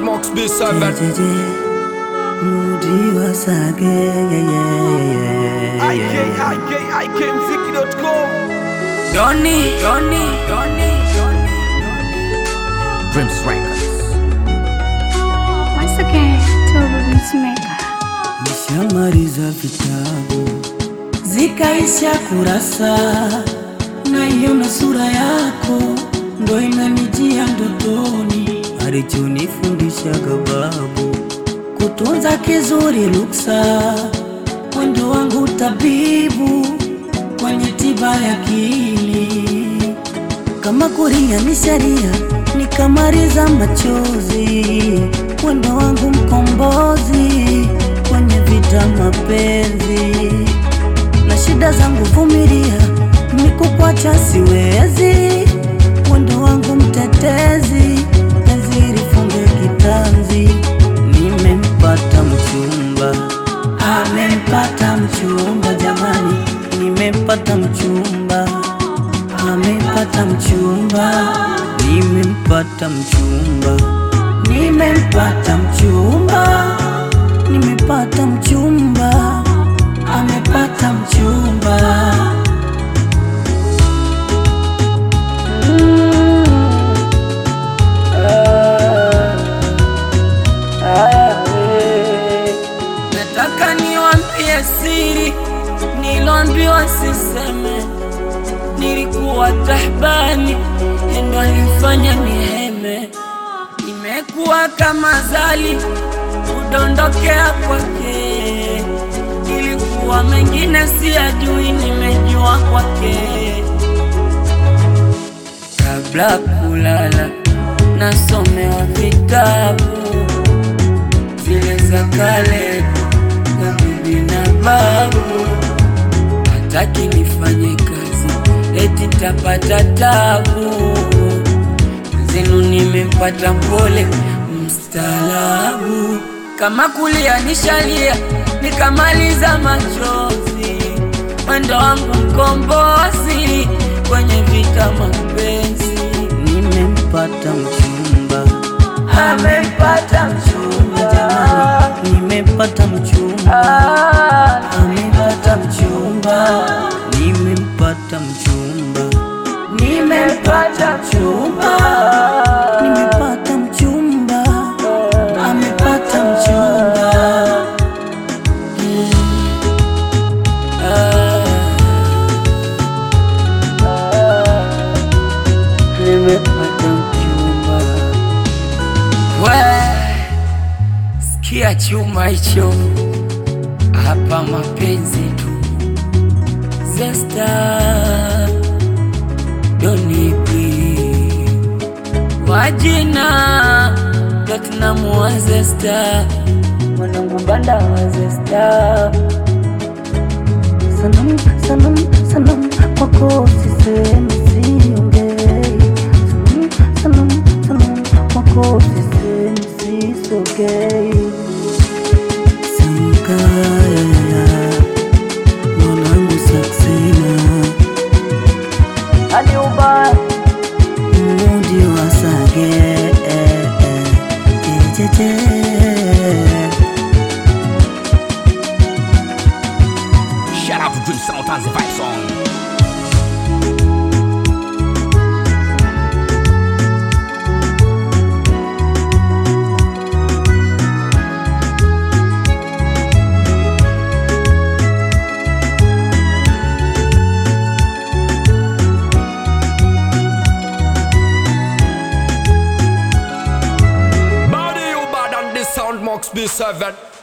Soundbox B7. IKMziki.com. Donny Dreams Records. Once again, Turbo Beatmaker. nishamaliza vitabu zikaisha kurasa, naiona sura yako ndo inanijia ndotoni. Alichonifundishaga babu kutunza kizuri luksa, wendo wangu tabibu kwenye tiba ya akili. Kama kulia ni sharia nikamaliza machozi, wendo wangu mkombozi kwenye vita mapenzi. Na shida zangu vumilia, nikukwacha siwezi, wendo wangu mtetezi, penzi lifunge kitanzi. Nimempata mchumba, amempata mchumba jamani, nimempata mchumba, amempata mchumba, nimempata mchumba, nimempata mchumba, nimepata mchumba, amepata mchumba. Nataka niwaambie siri niloambiwa siseme. Nilikuwa tahbani, ndo alifanya niheme. Nimekuwa kama zali kudondokea kwake, ilikuwa mengine siyajui, nimejua kwake. Kabla kulala nasomewa vitabu zile za kale za bibi na babu. Hataki nifanye kazi eti tapata tabu, zenu nimempata mpole mstaalabu. Kama kulia nishalia nikamaliza machozi, wendo wangu mkombozi kwenye vita mapenzi. Nimempata mchumba, amempata mchumba jamani, nimempata mchumba, amempata mchumba, nimempata mchumba, nimempata mchumba, nimempata mchumba, amepata mchumba. Nimepata mchumba. Sikia chuma hicho, hapa mapenzi tu. Zesta Donny wajina Platinum wa Zesta, mwanangu banda wa Zesta. Sanam, sanam, sanam kwako sisemi siongei. Sanam, sanam, sanam kwako sisemi sisogei. Sankaya mwanangu Saksina aliuba mudi wa Sage Shout out to Dream Sound and the Vibe Song. Body you bad on this Soundbox B7.